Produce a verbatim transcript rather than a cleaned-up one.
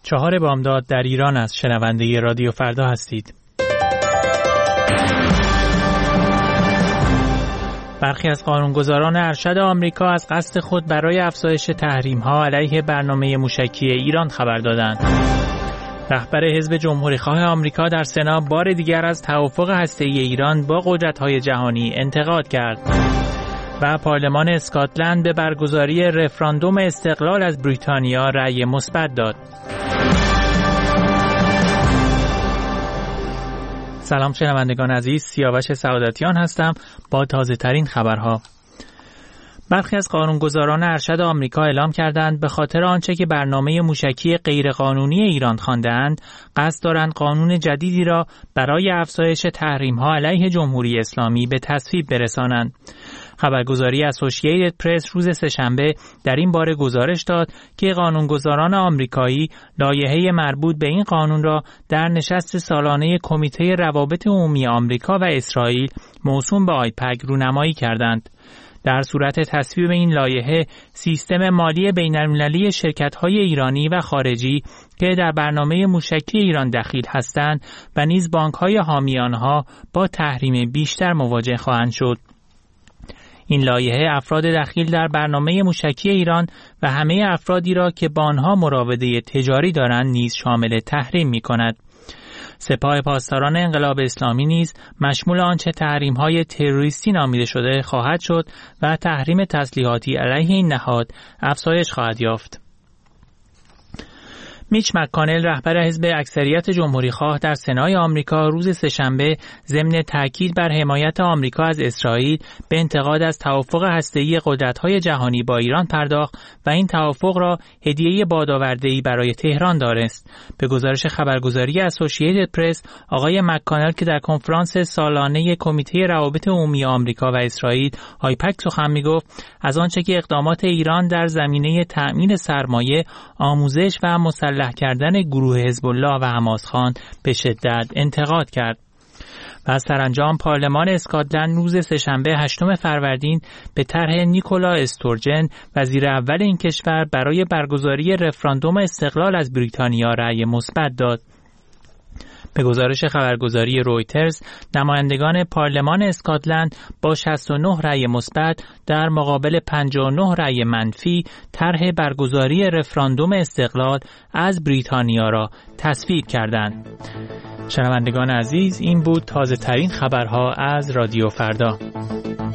چهار بامداد در ایران است. شنونده رادیو فردا هستید. برخی از قانونگذاران ارشد آمریکا از قصد خود برای افزایش تحریم‌ها علیه برنامه موشکی ایران خبر دادند. رهبر حزب جمهوری‌خواه آمریکا در سنا بار دیگر از توافق هسته‌ای ایران با قدرت‌های جهانی انتقاد کرد. و پارلمان اسکاتلند به برگزاری رفراندوم استقلال از بریتانیا رأی مثبت داد. سلام شنوندگان عزیز، سیاوش سعادتیان هستم با تازه ترین خبرها. برخی از قانونگذاران ارشد آمریکا اعلام کردند به خاطر آنچه که برنامه موشکی غیرقانونی ایران خواندند، قصد دارند قانون جدیدی را برای افزایش تحریم‌ها علیه جمهوری اسلامی به تصویب برسانند. خبرگزاری اسوسییتد پرس روز سه‌شنبه در این باره گزارش داد که قانونگذاران آمریکایی لایحه مربوط به این قانون را در نشست سالانه کمیته روابط عمومی آمریکا و اسرائیل موسوم به آیپک رونمایی کردند. در صورت تصویب این لایحه، سیستم مالی بین‌المللی شرکت‌های ایرانی و خارجی که در برنامه موشکی ایران دخیل هستند و نیز بانک‌های حامی آنها با تحریم بیشتر مواجه خواهند شد. این لایحه افراد دخیل در برنامه موشکی ایران و همه افرادی را که با آنها مراوده تجاری دارند نیز شامل تحریم می‌کند. سپاه پاسداران انقلاب اسلامی نیز مشمول آنچه تحریم‌های تروریستی نامیده شده خواهد شد و تحریم تسلیحاتی علیه این نهاد افزایش خواهد یافت. میچ مک‌کانل رهبر حزب اکثریت جمهوری‌خواه در سنای آمریکا روز سه‌شنبه ضمن تاکید بر حمایت آمریکا از اسرائیل به انتقاد از توافق هسته‌ای قدرت‌های جهانی با ایران پرداخت و این توافق را هدیه بادآورده‌ای برای تهران دانست. به گزارش خبرگزاری اسوسییتد پرس، آقای مک‌کانل که در کنفرانس سالانه کمیته روابط عمومی آمریکا و اسرائیل آیپک سخن می‌گفت، از آنچه که اقدامات ایران در زمینه تأمین سرمایه، آموزش و مسلح کردن گروه حزب الله و حماس خان به شدت انتقاد کرد. و سرانجام پارلمان اسکاتلند روز سه‌شنبه هشتم فروردین به طرح نیکولا استورجن وزیر اول این کشور برای برگزاری رفراندوم استقلال از بریتانیا رأی مثبت داد. به گزارش خبرگزاری رویترز، نمایندگان پارلمان اسکاتلند با شصت و نه رأی مثبت در مقابل پنجاه و نه رأی منفی طرح برگزاری رفراندوم استقلال از بریتانیا را تصویب کردند. شنوندگان عزیز، این بود تازه ترین خبرها از رادیو فردا.